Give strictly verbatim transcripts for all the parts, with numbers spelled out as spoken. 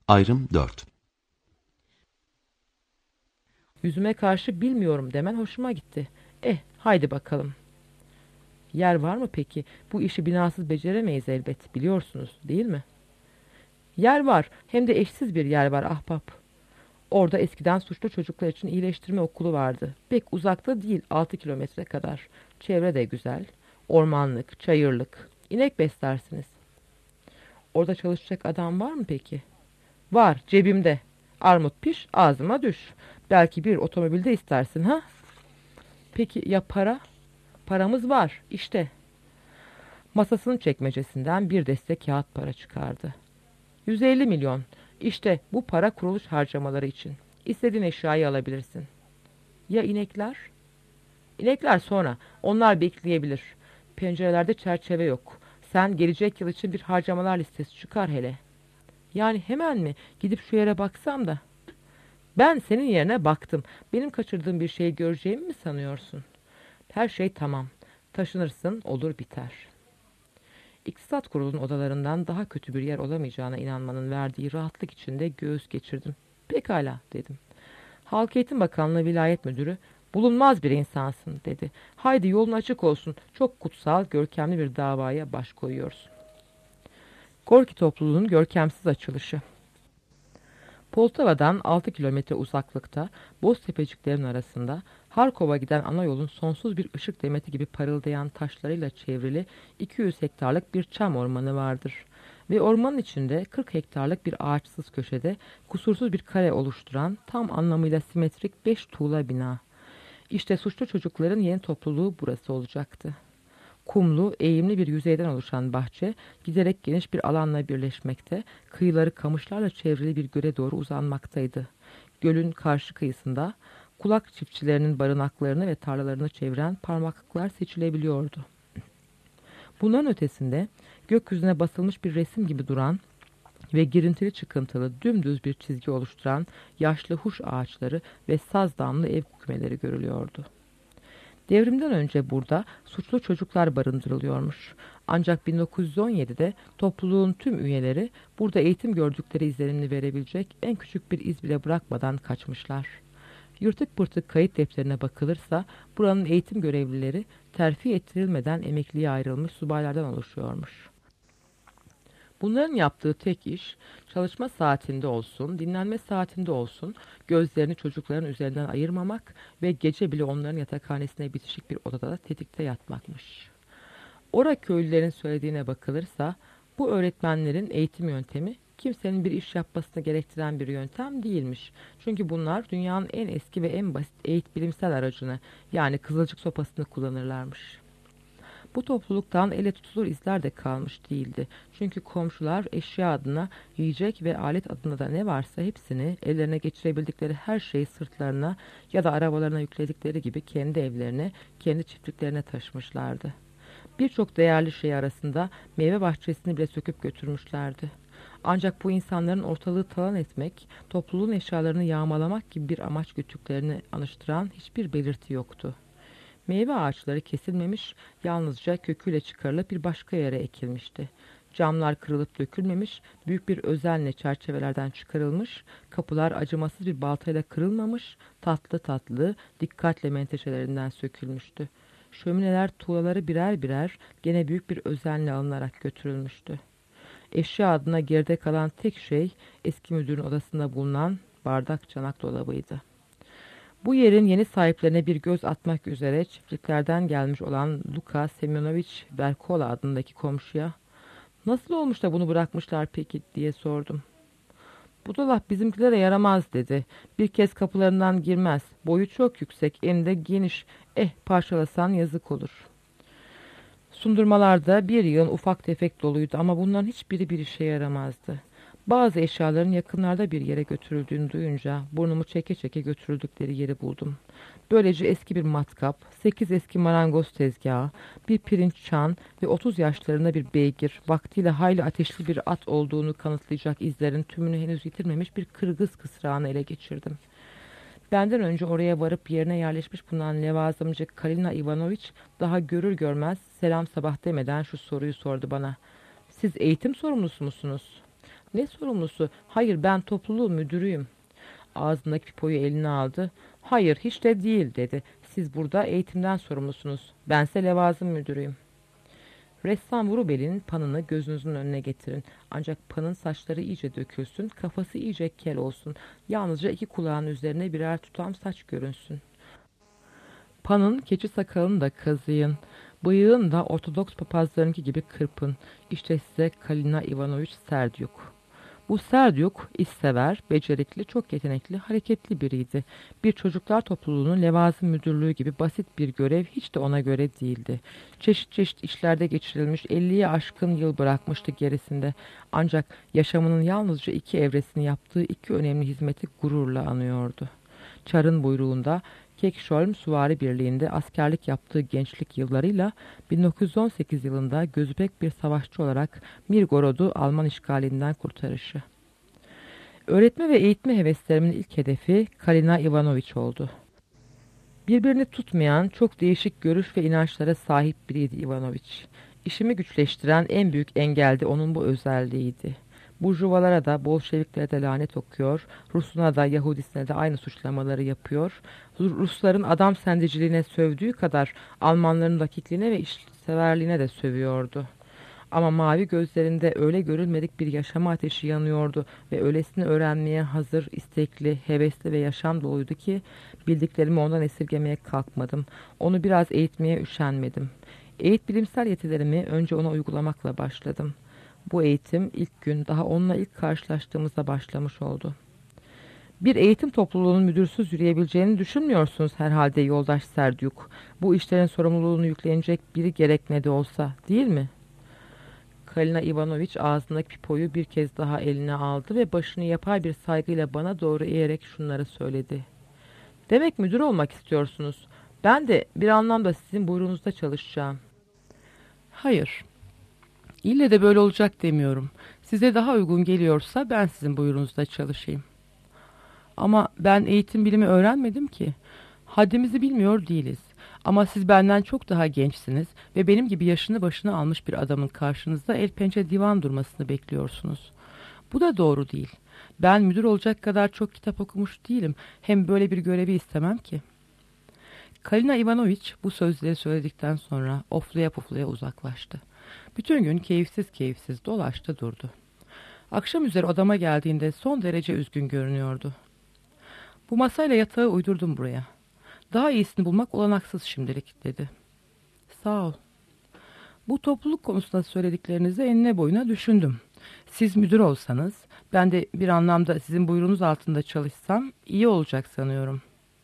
Ayrım dört. Yüzüme karşı bilmiyorum demen hoşuma gitti. Eh, haydi bakalım. Yer var mı peki? Bu işi binasız beceremeyiz elbet, biliyorsunuz değil mi? Yer var, hem de eşsiz bir yer var ahbap. Orada eskiden suçlu çocuklar için iyileştirme okulu vardı. Pek uzakta değil, altı kilometre kadar. Çevre de güzel. Ormanlık, çayırlık. İnek beslersiniz. Orada çalışacak adam var mı peki? Var, cebimde. Armut piş, ağzıma düş. Belki bir otomobilde istersin ha? Peki ya para? Paramız var, işte. Masasının çekmecesinden bir deste kağıt para çıkardı. yüz elli milyon. İşte bu para kuruluş harcamaları için. İstediğin eşyayı alabilirsin. Ya inekler? İnekler sonra. Onlar bekleyebilir. Pencerelerde çerçeve yok. Sen gelecek yıl için bir harcamalar listesi çıkar hele. Yani hemen mi? Gidip şu yere baksam da. Ben senin yerine baktım. Benim kaçırdığım bir şey göreceğimi mi sanıyorsun? Her şey tamam. Taşınırsın, olur biter. İktisat Kurulu'nun odalarından daha kötü bir yer olamayacağına inanmanın verdiği rahatlık içinde göğüs geçirdim. Pekala dedim. Halk Eğitim Bakanlığı Vilayet Müdürü, bulunmaz bir insansın dedi. Haydi yolun açık olsun. Çok kutsal, görkemli bir davaya baş koyuyorsun. Gorki topluluğunun görkemsiz açılışı. Poltava'dan altı kilometre uzaklıkta, boz tepeciklerin arasında, Harkov'a giden ana yolun sonsuz bir ışık demeti gibi parıldayan taşlarıyla çevrili iki yüz hektarlık bir çam ormanı vardır. Ve ormanın içinde kırk hektarlık bir ağaçsız köşede kusursuz bir kare oluşturan tam anlamıyla simetrik beş tuğla bina. İşte suçlu çocukların yeni topluluğu burası olacaktı. Kumlu, eğimli bir yüzeyden oluşan bahçe giderek geniş bir alanla birleşmekte, kıyıları kamışlarla çevrili bir göle doğru uzanmaktaydı. Gölün karşı kıyısında kulak çiftçilerinin barınaklarını ve tarlalarını çeviren parmaklıklar seçilebiliyordu. Bunların ötesinde gökyüzüne basılmış bir resim gibi duran ve girintili çıkıntılı dümdüz bir çizgi oluşturan yaşlı huş ağaçları ve saz damlı ev kümeleri görülüyordu. Devrimden önce burada suçlu çocuklar barındırılıyormuş. Ancak bin dokuz yüz on yedide topluluğun tüm üyeleri burada eğitim gördükleri izlenimini verebilecek en küçük bir iz bile bırakmadan kaçmışlar. Yırtık pırtık kayıt defterine bakılırsa buranın eğitim görevlileri terfi ettirilmeden emekliye ayrılmış subaylardan oluşuyormuş. Bunların yaptığı tek iş, çalışma saatinde olsun, dinlenme saatinde olsun, gözlerini çocukların üzerinden ayırmamak ve gece bile onların yatakhanesine bitişik bir odada tetikte yatmakmış. Ora köylülerin söylediğine bakılırsa, bu öğretmenlerin eğitim yöntemi, kimsenin bir iş yapmasını gerektiren bir yöntem değilmiş. Çünkü bunlar dünyanın en eski ve en basit eğit bilimsel aracını, yani kızılcık sopasını kullanırlarmış. Bu topluluktan ele tutulur izler de kalmış değildi. Çünkü komşular eşya adına, yiyecek ve alet adına da ne varsa hepsini ellerine geçirebildikleri her şeyi sırtlarına ya da arabalarına yükledikleri gibi kendi evlerine, kendi çiftliklerine taşımışlardı. Birçok değerli şey arasında meyve bahçesini bile söküp götürmüşlerdi. Ancak bu insanların ortalığı talan etmek, topluluğun eşyalarını yağmalamak gibi bir amaç güttüklerini anıştıran hiçbir belirti yoktu. Meyve ağaçları kesilmemiş, yalnızca köküyle çıkarılıp bir başka yere ekilmişti. Camlar kırılıp dökülmemiş, büyük bir özenle çerçevelerden çıkarılmış, kapılar acımasız bir baltayla kırılmamış, tatlı tatlı, dikkatle menteşelerinden sökülmüştü. Şömineler tuğlaları birer birer gene büyük bir özenle alınarak götürülmüştü. Eşya adına geride kalan tek şey eski müdürün odasında bulunan bardak çanak dolabıydı. Bu yerin yeni sahiplerine bir göz atmak üzere çiftliklerden gelmiş olan Luka Semyonovich Berkola adındaki komşuya "Nasıl olmuş da bunu bırakmışlar peki?" diye sordum. "Bu dolap bizimkilere yaramaz," dedi. "Bir kez kapılarından girmez. Boyu çok yüksek, eninde geniş. Eh, parçalasan yazık olur." Sundurmalarda bir yığın ufak tefek doluydu ama bunların hiçbiri bir işe yaramazdı. Bazı eşyaların yakınlarda bir yere götürüldüğünü duyunca burnumu çeke çeke götürüldükleri yeri buldum. Böylece eski bir matkap, sekiz eski marangoz tezgahı, bir pirinç çan ve otuz yaşlarında bir beygir, vaktiyle hayli ateşli bir at olduğunu kanıtlayacak izlerin tümünü henüz yitirmemiş bir Kırgız kısrağını ele geçirdim. Benden önce oraya varıp yerine yerleşmiş bulunan levazımcı Kalina Ivanoviç daha görür görmez selam sabah demeden şu soruyu sordu bana. "Siz eğitim sorumlusu musunuz?" Ne sorumlusu? Hayır, ben topluluğun müdürüyüm. Ağzındaki pipoyu eline aldı. Hayır, hiç de değil dedi. Siz burada eğitimden sorumlusunuz. Bense levazım müdürüyüm. Ressam Vrubel'in panını gözünüzün önüne getirin. Ancak panın saçları iyice dökülsün, kafası iyice kel olsun. Yalnızca iki kulağın üzerine birer tutam saç görünsün. Panın keçi sakalını da kazıyın. Bıyığını da Ortodoks papazlarınki gibi kırpın. İşte size Kalina Ivanoviç Serdyuk. Bu Serdyuk işsever, becerikli, çok yetenekli, hareketli biriydi. Bir çocuklar topluluğunun levazım müdürlüğü gibi basit bir görev hiç de ona göre değildi. Çeşit çeşit işlerde geçirilmiş, elliye aşkın yıl bırakmıştı gerisinde. Ancak yaşamının yalnızca iki evresini yaptığı iki önemli hizmeti gururla anıyordu. Çar'ın buyruğunda Kekşolm Süvari Birliği'nde askerlik yaptığı gençlik yıllarıyla bin dokuz yüz on sekiz yılında gözüpek bir savaşçı olarak Mirgorod'u Alman işgalinden kurtarışı. Öğretme ve eğitme heveslerimin ilk hedefi Kalina Ivanoviç oldu. Birbirini tutmayan, çok değişik görüş ve inançlara sahip biriydi Ivanoviç. İşimi güçleştiren en büyük engel de onun bu özelliğiydi. Burjuvalara da, Bolşeviklere de lanet okuyor, Rusuna da, Yahudisine de aynı suçlamaları yapıyor. Rusların adam sendiciliğine sövdüğü kadar Almanların dakikliğine ve işseverliğine de sövüyordu. Ama mavi gözlerinde öyle görülmedik bir yaşama ateşi yanıyordu ve öylesine öğrenmeye hazır, istekli, hevesli ve yaşam doluydu ki bildiklerimi ondan esirgemeye kalkmadım. Onu biraz eğitmeye üşenmedim. Eğit bilimsel yetilerimi önce ona uygulamakla başladım. Bu eğitim ilk gün daha onunla ilk karşılaştığımızda başlamış oldu. Bir eğitim topluluğunun müdürsüz yürüyebileceğini düşünmüyorsunuz herhalde yoldaş Serdyuk. Bu işlerin sorumluluğunu yüklenecek biri gerek ne de olsa, değil mi? Kalina Ivanoviç ağzındaki pipoyu bir kez daha eline aldı ve başını yapay bir saygıyla bana doğru eğerek şunları söyledi. Demek müdür olmak istiyorsunuz. Ben de bir anlamda sizin buyruğunuzda çalışacağım. Hayır, ille de böyle olacak demiyorum. Size daha uygun geliyorsa ben sizin buyruğunuzda çalışayım. Ama ben eğitim bilimi öğrenmedim ki. Haddimizi bilmiyor değiliz. Ama siz benden çok daha gençsiniz ve benim gibi yaşını başına almış bir adamın karşınızda el pençe divan durmasını bekliyorsunuz. Bu da doğru değil. Ben müdür olacak kadar çok kitap okumuş değilim. Hem böyle bir görevi istemem ki. Kalina Ivanoviç bu sözleri söyledikten sonra oflaya puflaya uzaklaştı. Bütün gün keyifsiz keyifsiz dolaştı durdu. Akşam üzeri odama geldiğinde son derece üzgün görünüyordu. Bu masayla yatağı uydurdum buraya. Daha iyisini bulmak olanaksız şimdilik dedi. Sağ ol. Bu topluluk konusunda söylediklerinizi enine boyuna düşündüm. Siz müdür olsanız, ben de bir anlamda sizin buyruğunuz altında çalışsam iyi olacak sanıyorum.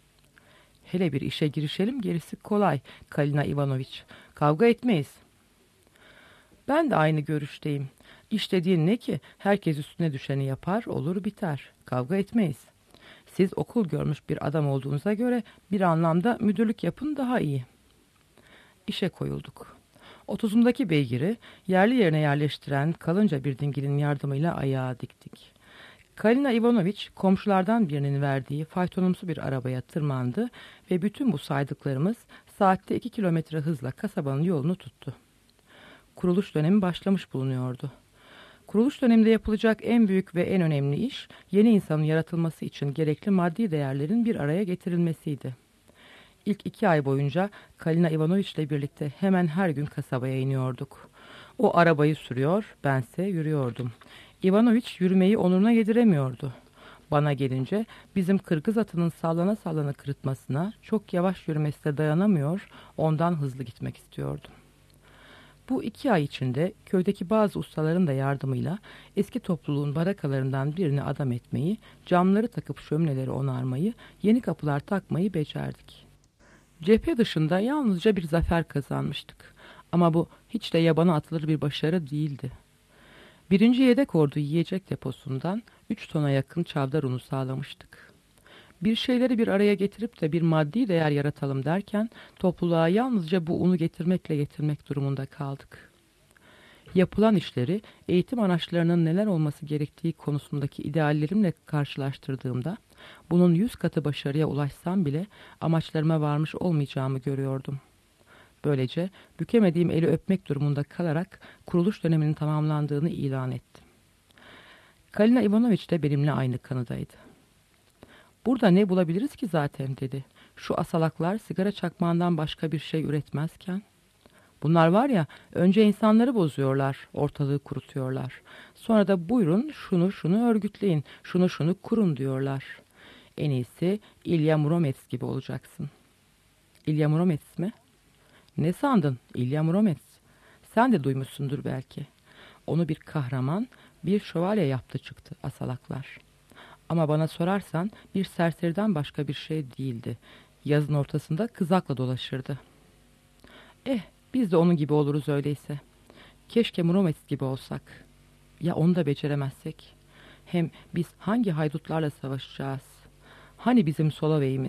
Hele bir işe girişelim, gerisi kolay Kalina Ivanoviç. Kavga etmeyiz. Ben de aynı görüşteyim. İş dediğin ne ki? Herkes üstüne düşeni yapar, olur biter. Kavga etmeyiz. Siz okul görmüş bir adam olduğunuza göre bir anlamda müdürlük yapın daha iyi. İşe koyulduk. Otuzumdaki beygiri yerli yerine yerleştiren kalınca bir dingilin yardımıyla ayağa diktik. Kalina Ivanoviç komşulardan birinin verdiği faytonumsu bir arabaya tırmandı ve bütün bu saydıklarımız saatte iki kilometre hızla kasabanın yolunu tuttu. Kuruluş dönemi başlamış bulunuyordu. Kuruluş döneminde yapılacak en büyük ve en önemli iş, yeni insanın yaratılması için gerekli maddi değerlerin bir araya getirilmesiydi. İlk iki ay boyunca Kalina Ivanoviç ile birlikte hemen her gün kasabaya iniyorduk. O arabayı sürüyor, bense yürüyordum. Ivanoviç yürümeyi onuruna yediremiyordu. Bana gelince bizim Kırgız atının sallana sallana kırıtmasına, çok yavaş yürümesine dayanamıyor, ondan hızlı gitmek istiyordum. Bu iki ay içinde köydeki bazı ustaların da yardımıyla eski topluluğun barakalarından birini adam etmeyi, camları takıp şömineleri onarmayı, yeni kapılar takmayı becerdik. Cephe dışında yalnızca bir zafer kazanmıştık. Ama bu hiç de yabana atılır bir başarı değildi. Birinci yedek ordu yiyecek deposundan üç tona yakın çavdar unu sağlamıştık. Bir şeyleri bir araya getirip de bir maddi değer yaratalım derken topluluğa yalnızca bu unu getirmekle getirmek durumunda kaldık. Yapılan işleri eğitim araçlarının neler olması gerektiği konusundaki ideallerimle karşılaştırdığımda bunun yüz katı başarıya ulaşsam bile amaçlarıma varmış olmayacağımı görüyordum. Böylece bükemediğim eli öpmek durumunda kalarak kuruluş döneminin tamamlandığını ilan ettim. Kalina Ivanoviç de benimle aynı kanıdaydı. "Burada ne bulabiliriz ki zaten?" dedi. "Şu asalaklar sigara çakmağından başka bir şey üretmezken. Bunlar var ya, önce insanları bozuyorlar, ortalığı kurutuyorlar. Sonra da buyurun şunu şunu örgütleyin, şunu şunu kurun diyorlar. En iyisi İlya Muromets gibi olacaksın." "İlya Muromets mi? Ne sandın? İlya Muromets. Sen de duymuşsundur belki. Onu bir kahraman, bir şövalye yaptı çıktı asalaklar. Ama bana sorarsan bir serseriden başka bir şey değildi. Yazın ortasında kızakla dolaşırdı." "Eh, biz de onun gibi oluruz öyleyse. Keşke Muromets gibi olsak. Ya onu da beceremezsek? Hem biz hangi haydutlarla savaşacağız? Hani bizim Solovey'imiz?"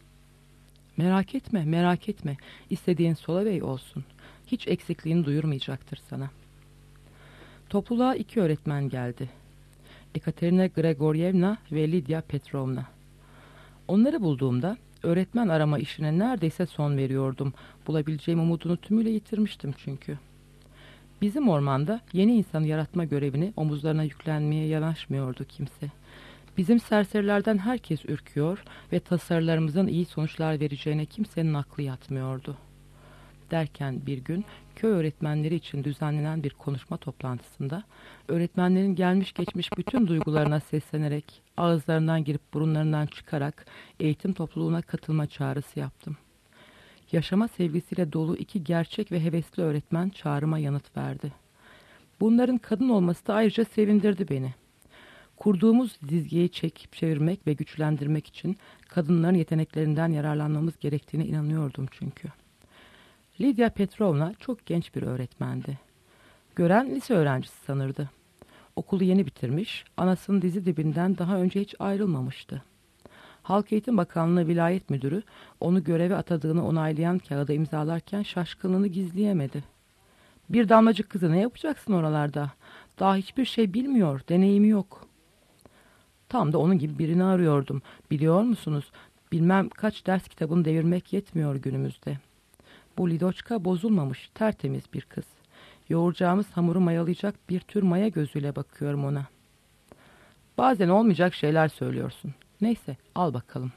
"Merak etme, merak etme. İstediğin Solovey olsun. Hiç eksikliğini duyurmayacaktır sana." Topluluğa iki öğretmen geldi. Ekaterina Gregoryevna ve Lidya Petrovna. Onları bulduğumda öğretmen arama işine neredeyse son veriyordum. Bulabileceğim umudunu tümüyle yitirmiştim çünkü. Bizim ormanda yeni insanı yaratma görevini omuzlarına yüklenmeye yanaşmıyordu kimse. Bizim serserilerden herkes ürküyor ve tasarılarımızın iyi sonuçlar vereceğine kimsenin aklı yatmıyordu. Derken bir gün köy öğretmenleri için düzenlenen bir konuşma toplantısında öğretmenlerin gelmiş geçmiş bütün duygularına seslenerek, ağızlarından girip burunlarından çıkarak eğitim topluluğuna katılma çağrısı yaptım. Yaşama sevgisiyle dolu iki gerçek ve hevesli öğretmen çağrıma yanıt verdi. Bunların kadın olması da ayrıca sevindirdi beni. Kurduğumuz dizgeyi çekip çevirmek ve güçlendirmek için kadınların yeteneklerinden yararlanmamız gerektiğine inanıyordum çünkü. Lidya Petrovna çok genç bir öğretmendi. Gören lise öğrencisi sanırdı. Okulu yeni bitirmiş, anasının dizi dibinden daha önce hiç ayrılmamıştı. Halk Eğitim Bakanlığı Vilayet Müdürü onu göreve atadığını onaylayan kağıda imzalarken şaşkınlığını gizleyemedi. "Bir damlacık kızı ne yapacaksın oralarda? Daha hiçbir şey bilmiyor, deneyimi yok." Tam da onun gibi birini arıyordum. Biliyor musunuz, bilmem kaç ders kitabını devirmek yetmiyor günümüzde. Bu Lidoçka bozulmamış, tertemiz bir kız. Yoğuracağımız hamuru mayalayacak bir tür maya gözüyle bakıyorum ona. "Bazen olmayacak şeyler söylüyorsun. Neyse, al bakalım."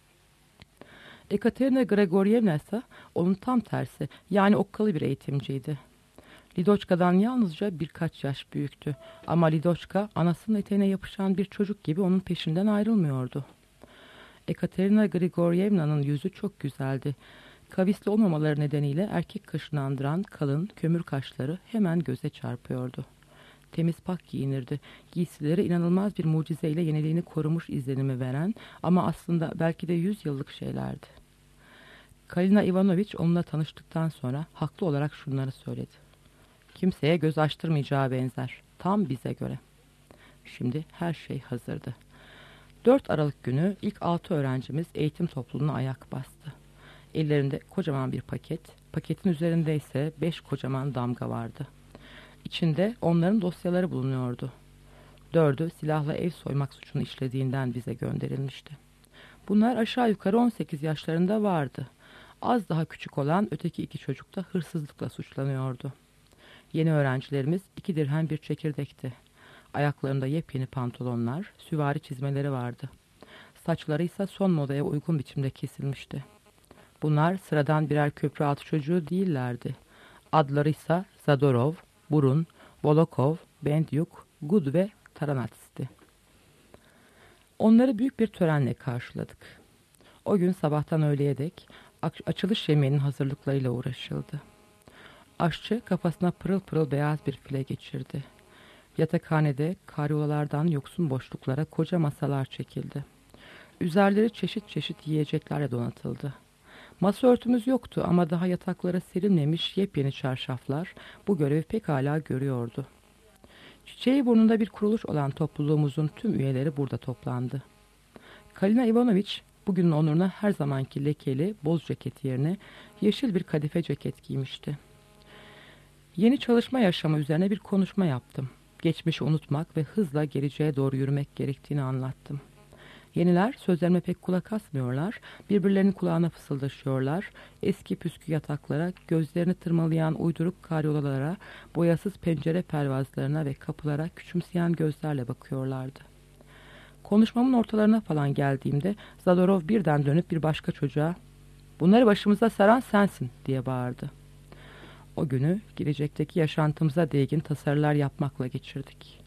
Ekaterina Gregoryevna ise onun tam tersi, yani okkalı bir eğitimciydi. Lidoçka'dan yalnızca birkaç yaş büyüktü. Ama Lidoçka anasının eteğine yapışan bir çocuk gibi onun peşinden ayrılmıyordu. Ekaterina Grigoryevna'nın yüzü çok güzeldi. Kavisli olmamaları nedeniyle erkek kaşını andıran kalın kömür kaşları hemen göze çarpıyordu. Temiz pak giyinirdi. Giysileri inanılmaz bir mucizeyle yeniliğini korumuş izlenimi veren ama aslında belki de yüz yıllık şeylerdi. Kalina Ivanoviç onunla tanıştıktan sonra haklı olarak şunları söyledi. "Kimseye göz açtırmayacağı benzer. Tam bize göre." Şimdi her şey hazırdı. dört Aralık günü ilk altı öğrencimiz eğitim topluluğuna ayak bastı. Ellerinde kocaman bir paket, paketin üzerinde ise beş kocaman damga vardı. İçinde onların dosyaları bulunuyordu. Dördü silahla ev soymak suçunu işlediğinden bize gönderilmişti. Bunlar aşağı yukarı on sekiz yaşlarında vardı. Az daha küçük olan öteki iki çocuk da hırsızlıkla suçlanıyordu. Yeni öğrencilerimiz iki dirhem bir çekirdekti. Ayaklarında yepyeni pantolonlar, süvari çizmeleri vardı. Saçları ise son modaya uygun biçimde kesilmişti. Bunlar sıradan birer köprü altı çocuğu değillerdi. Adları ise Zadorov, Burun, Volokov, Bendyuk, Gud ve Taranats'ti. Onları büyük bir törenle karşıladık. O gün sabahtan öğleye dek açılış yemeğinin hazırlıklarıyla uğraşıldı. Aşçı kafasına pırıl pırıl beyaz bir file geçirdi. Yatakhanede karyolalardan yoksun boşluklara koca masalar çekildi. Üzerleri çeşit çeşit yiyeceklerle donatıldı. Masa örtümüz yoktu ama daha yataklara serilmemiş yepyeni çarşaflar bu görevi pekala görüyordu. Çiçeği burnunda bir kuruluş olan topluluğumuzun tüm üyeleri burada toplandı. Kalina Ivanoviç bugünün onuruna her zamanki lekeli boz ceket yerine yeşil bir kadife ceket giymişti. Yeni çalışma yaşamı üzerine bir konuşma yaptım. Geçmişi unutmak ve hızla geleceğe doğru yürümek gerektiğini anlattım. Yeniler sözlerime pek kulak asmıyorlar, birbirlerinin kulağına fısıldaşıyorlar, eski püskü yataklara, gözlerini tırmalayan uyduruk karyolalara, boyasız pencere pervazlarına ve kapılara küçümseyen gözlerle bakıyorlardı. Konuşmamın ortalarına falan geldiğimde Zadorov birden dönüp bir başka çocuğa "Bunları başımıza saran sensin," diye bağırdı. O günü gelecekteki yaşantımıza değgin tasarılar yapmakla geçirdik.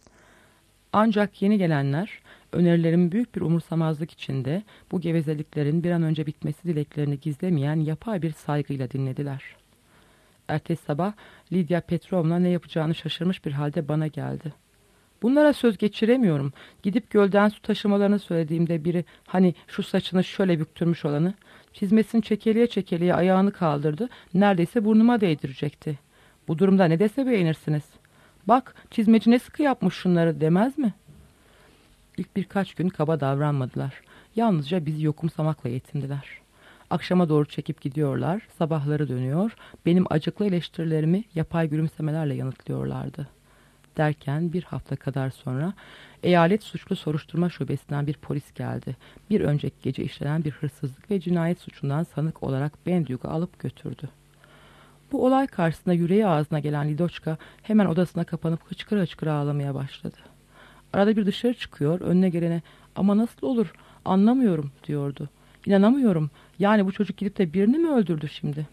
Ancak yeni gelenler önerilerimin büyük bir umursamazlık içinde bu gevezeliklerin bir an önce bitmesi dileklerini gizlemeyen yapay bir saygıyla dinlediler. Ertesi sabah Lidya Petrovna ne yapacağını şaşırmış bir halde bana geldi. "Bunlara söz geçiremiyorum. Gidip gölden su taşımalarını söylediğimde biri, hani şu saçını şöyle büktürmüş olanı, çizmesini çekeliye çekeliye ayağını kaldırdı, neredeyse burnuma değdirecekti. Bu durumda ne dese beğenirsiniz. Bak, çizmeci ne sıkı yapmış şunları," demez mi? İlk birkaç gün kaba davranmadılar. Yalnızca bizi yokumsamakla yetindiler. Akşama doğru çekip gidiyorlar, sabahları dönüyor, benim acıklı eleştirilerimi yapay gülümsemelerle yanıtlıyorlardı. Derken bir hafta kadar sonra eyalet suçlu soruşturma şubesinden bir polis geldi. Bir önceki gece işlenen bir hırsızlık ve cinayet suçundan sanık olarak Bendug'u alıp götürdü. Bu olay karşısında yüreği ağzına gelen Lidoçka hemen odasına kapanıp hıçkıra hıçkıra ağlamaya başladı. Arada bir dışarı çıkıyor, önüne gelene "Ama nasıl olur, anlamıyorum," diyordu. "İnanamıyorum, yani bu çocuk gidip de birini mi öldürdü şimdi?"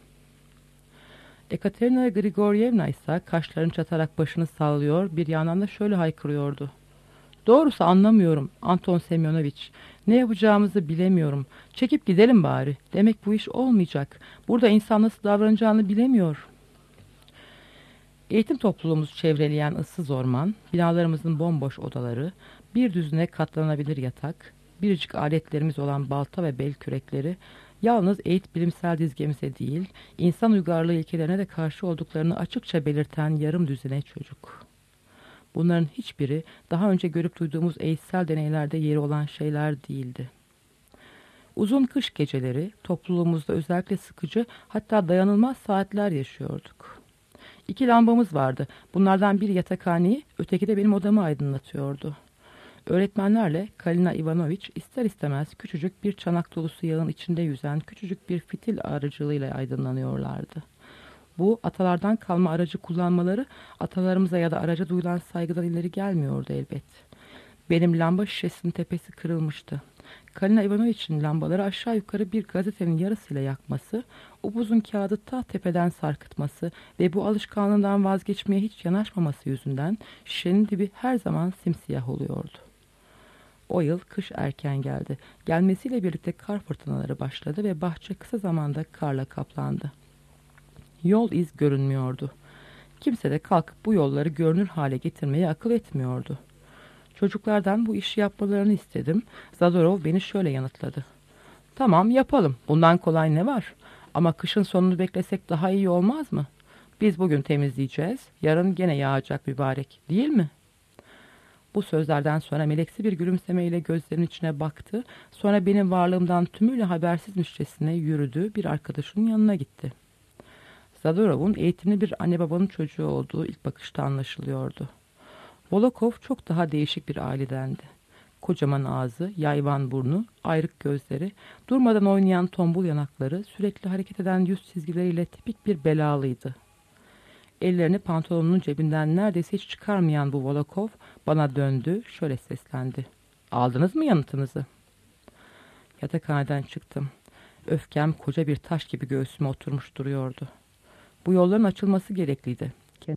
Ekaterina Grigoryevna ise kaşlarını çatarak başını sallıyor, bir yandan da şöyle haykırıyordu. "Doğrusu anlamıyorum Anton Semyonoviç. Ne yapacağımızı bilemiyorum. Çekip gidelim bari. Demek bu iş olmayacak. Burada insan nasıl davranacağını bilemiyor." Eğitim topluluğumuzu çevreleyen ıssız orman, binalarımızın bomboş odaları, bir düzine katlanabilir yatak, biricik aletlerimiz olan balta ve bel kürekleri, yalnız eğit bilimsel dizgemize değil, insan uygarlığı ilkelerine de karşı olduklarını açıkça belirten yarım düzine çocuk. Bunların hiçbiri daha önce görüp duyduğumuz eğitsel deneylerde yeri olan şeyler değildi. Uzun kış geceleri topluluğumuzda özellikle sıkıcı, hatta dayanılmaz saatler yaşıyorduk. İki lambamız vardı. Bunlardan biri yatakhaneyi, öteki de benim odamı aydınlatıyordu. Öğretmenlerle Kalina Ivanoviç ister istemez küçücük bir çanak dolusu yağın içinde yüzen küçücük bir fitil aracılığıyla aydınlanıyorlardı. Bu atalardan kalma aracı kullanmaları atalarımıza ya da araca duyulan saygıdan ileri gelmiyordu elbet. Benim lamba şişesinin tepesi kırılmıştı. Kalina Ivanoviç'in lambaları aşağı yukarı bir gazetenin yarısıyla yakması, upuzun kağıdı ta tepeden sarkıtması ve bu alışkanlığından vazgeçmeye hiç yanaşmaması yüzünden şişenin dibi her zaman simsiyah oluyordu. O yıl kış erken geldi. Gelmesiyle birlikte kar fırtınaları başladı ve bahçe kısa zamanda karla kaplandı. Yol iz görünmüyordu. Kimse de kalkıp bu yolları görünür hale getirmeye akıl etmiyordu. Çocuklardan bu işi yapmalarını istedim. Zadorov beni şöyle yanıtladı. "Tamam, yapalım. Bundan kolay ne var? Ama kışın sonunu beklesek daha iyi olmaz mı? Biz bugün temizleyeceğiz. Yarın gene yağacak mübarek, değil mi?" Bu sözlerden sonra meleksi bir gülümsemeyle gözlerinin içine baktı. Sonra benim varlığımdan tümüyle habersizmişçesine yürüdü, bir arkadaşının yanına gitti. Zadorov'un eğitimli bir anne babanın çocuğu olduğu ilk bakışta anlaşılıyordu. Volokov çok daha değişik bir ailedendi. Kocaman ağzı, yayvan burnu, ayrık gözleri, durmadan oynayan tombul yanakları, sürekli hareket eden yüz çizgileriyle tipik bir belalıydı. Ellerini pantolonunun cebinden neredeyse hiç çıkarmayan bu Volokov bana döndü, şöyle seslendi. "Aldınız mı yanıtınızı?" Yatakhaneden çıktım. Öfkem koca bir taş gibi göğsüme oturmuş duruyordu. Bu yolların açılması gerekliydi.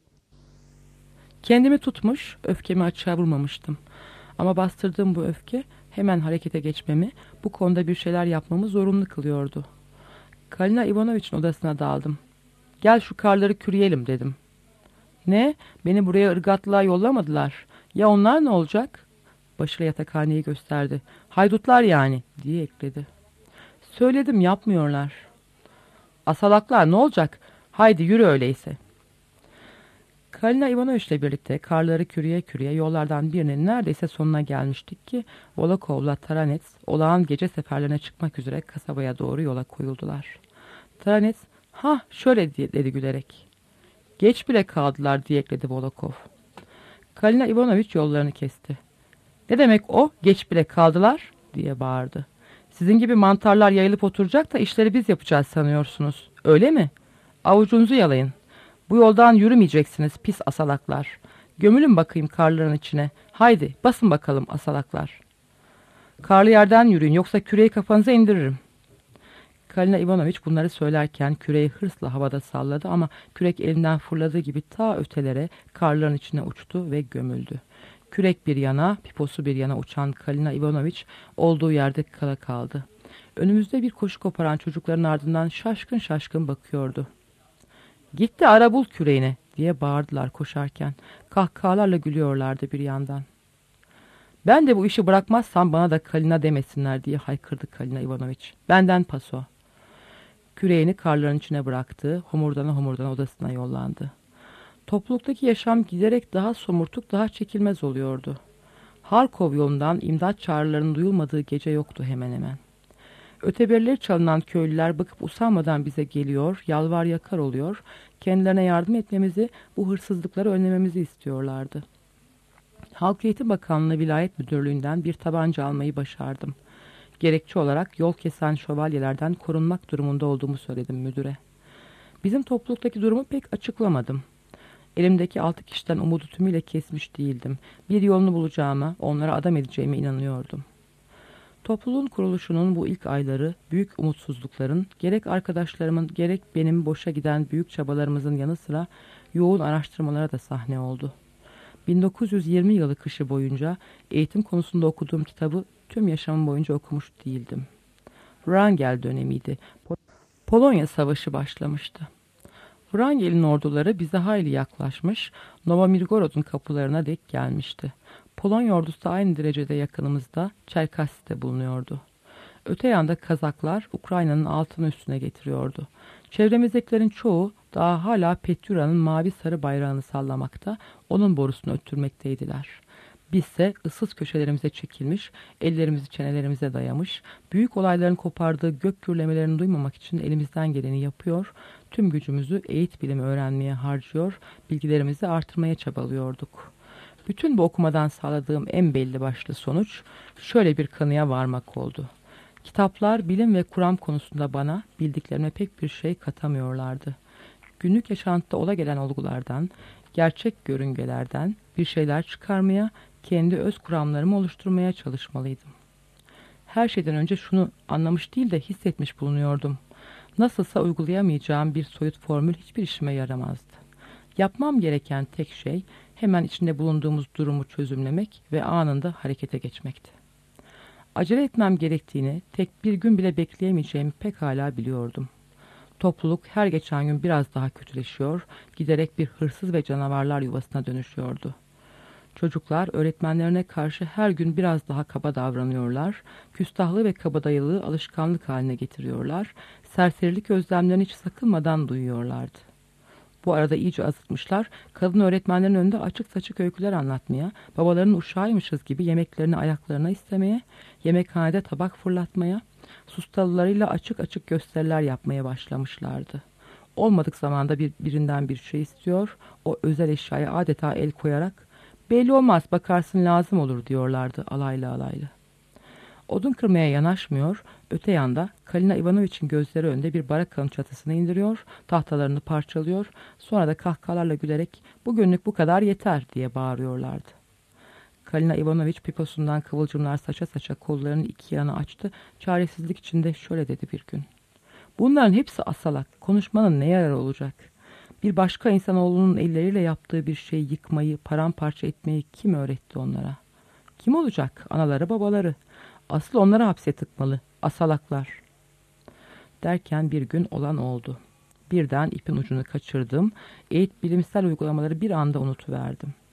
Kendimi tutmuş, öfkemi açığa vurmamıştım. Ama bastırdığım bu öfke hemen harekete geçmemi, bu konuda bir şeyler yapmamı zorunlu kılıyordu. Kalina Ivanoviç'in odasına daldım. "Gel şu karları kürüyelim," dedim. "Ne? Beni buraya ırgatlığa yollamadılar. Ya onlar ne olacak?" Başıyla yatakhaneyi gösterdi. "Haydutlar yani," diye ekledi. "Söyledim, yapmıyorlar." "Asalaklar ne olacak? Haydi yürü öyleyse." Kalina Ivanoviç'le birlikte karları kürüye kürüye yollardan birinin neredeyse sonuna gelmiştik ki Volokov'la Taranets olağan gece seferlerine çıkmak üzere kasabaya doğru yola koyuldular. Taranets, "Ha şöyle," dedi gülerek. "Geç bile kaldılar," diye ekledi Volokov. Kalina Ivanoviç yollarını kesti. "Ne demek o? Geç bile kaldılar?" diye bağırdı. Sizin gibi mantarlar yayılıp oturacak da işleri biz yapacağız sanıyorsunuz. Öyle mi? Avucunuzu yalayın. Bu yoldan yürümeyeceksiniz pis asalaklar. Gömülün bakayım karların içine. Haydi basın bakalım asalaklar. Karlı yerden yürüyün yoksa küreği kafanıza indiririm. Kalina Ivanoviç bunları söylerken küreği hırsla havada salladı ama kürek elinden fırladığı gibi ta ötelere karların içine uçtu ve gömüldü. Kürek bir yana, piposu bir yana uçan Kalina Ivanoviç olduğu yerde kala kaldı. Önümüzde bir koşu koparan çocukların ardından şaşkın şaşkın bakıyordu. Gitti ara bul küreğini diye bağırdılar koşarken. Kahkahalarla gülüyorlardı bir yandan. Ben de bu işi bırakmazsam bana da Kalina demesinler diye haykırdı Kalina Ivanoviç. Benden paso. Küreğini karların içine bıraktı, homurdana homurdana odasına yollandı. Topluluktaki yaşam giderek daha somurtuk, daha çekilmez oluyordu. Harkov yolundan imdat çağrılarının duyulmadığı gece yoktu hemen hemen. Öteberileri çalınan köylüler bakıp usanmadan bize geliyor, yalvar yakar oluyor, kendilerine yardım etmemizi, bu hırsızlıkları önlememizi istiyorlardı. Halk Eğitim Bakanlığı Vilayet Müdürlüğü'nden bir tabanca almayı başardım. Gerekçe olarak yol kesen şövalyelerden korunmak durumunda olduğumu söyledim müdüre. Bizim topluluktaki durumu pek açıklamadım. Elimdeki altı kişiden umudu tümüyle kesmiş değildim. Bir yolunu bulacağıma, onlara adam edeceğime inanıyordum. Topluluğun kuruluşunun bu ilk ayları büyük umutsuzlukların, gerek arkadaşlarımın gerek benim boşa giden büyük çabalarımızın yanı sıra yoğun araştırmalara da sahne oldu. bin dokuz yüz yirmi yılı kışı boyunca eğitim konusunda okuduğum kitabı tüm yaşamım boyunca okumuş değildim. Wrangel dönemiydi. Polonya Savaşı başlamıştı. Wrangel'in orduları bize hayli yaklaşmış, Novomirgorod'un kapılarına dek gelmişti. Polonya ordusu aynı derecede yakınımızda, Çerkassi'de bulunuyordu. Öte yanda Kazaklar Ukrayna'nın altını üstüne getiriyordu. Çevremizdekilerin çoğu daha hala Petyura'nın mavi sarı bayrağını sallamakta, onun borusunu öttürmekteydiler. Bizse ıssız köşelerimize çekilmiş, ellerimizi çenelerimize dayamış, büyük olayların kopardığı gök gürlemelerini duymamak için elimizden geleni yapıyor, tüm gücümüzü eğit bilimi öğrenmeye harcıyor, bilgilerimizi artırmaya çabalıyorduk. Bütün bu okumadan sağladığım en belli başlı sonuç şöyle bir kanıya varmak oldu. Kitaplar bilim ve kuram konusunda bana bildiklerime pek bir şey katamıyorlardı. Günlük yaşantıda ola gelen olgulardan, gerçek görüngelerden bir şeyler çıkarmaya, kendi öz kuramlarımı oluşturmaya çalışmalıydım. Her şeyden önce şunu anlamış değil de hissetmiş bulunuyordum. Nasılsa uygulayamayacağım bir soyut formül hiçbir işime yaramazdı. Yapmam gereken tek şey hemen içinde bulunduğumuz durumu çözümlemek ve anında harekete geçmekti. Acele etmem gerektiğini, tek bir gün bile bekleyemeyeceğimi pekala biliyordum. Topluluk her geçen gün biraz daha kötüleşiyor, giderek bir hırsız ve canavarlar yuvasına dönüşüyordu. Çocuklar öğretmenlerine karşı her gün biraz daha kaba davranıyorlar, küstahlığı ve kabadayılığı alışkanlık haline getiriyorlar, serserilik özlemlerini hiç sakınmadan duyuyorlardı. Bu arada iyice azıtmışlar, kadın öğretmenlerin önünde açık saçık öyküler anlatmaya, babalarının uşağıymışız gibi yemeklerini ayaklarına istemeye, yemekhanede tabak fırlatmaya, sustalılarıyla açık açık gösteriler yapmaya başlamışlardı. Olmadık zamanda bir, birinden bir şey istiyor, o özel eşyaya adeta el koyarak, belli olmaz bakarsın lazım olur diyorlardı alaylı alaylı. Odun kırmaya yanaşmıyor, öte yanda Kalina Ivanoviç'in gözleri önünde bir barakanın çatısını indiriyor, tahtalarını parçalıyor, sonra da kahkahalarla gülerek bugünlük bu kadar yeter diye bağırıyorlardı. Kalina Ivanoviç piposundan kıvılcımlar saça saça kollarını iki yana açtı, çaresizlik içinde şöyle dedi bir gün. Bunların hepsi asalak, konuşmanın ne yararı olacak? Bir başka insanoğlunun elleriyle yaptığı bir şeyi yıkmayı, paramparça etmeyi kim öğretti onlara? Kim olacak? Anaları babaları. Asıl onları hapse tıkmalı. Asalaklar. Derken bir gün olan oldu. Birden ipin ucunu kaçırdım. Eğit bilimsel uygulamaları bir anda unutuverdim.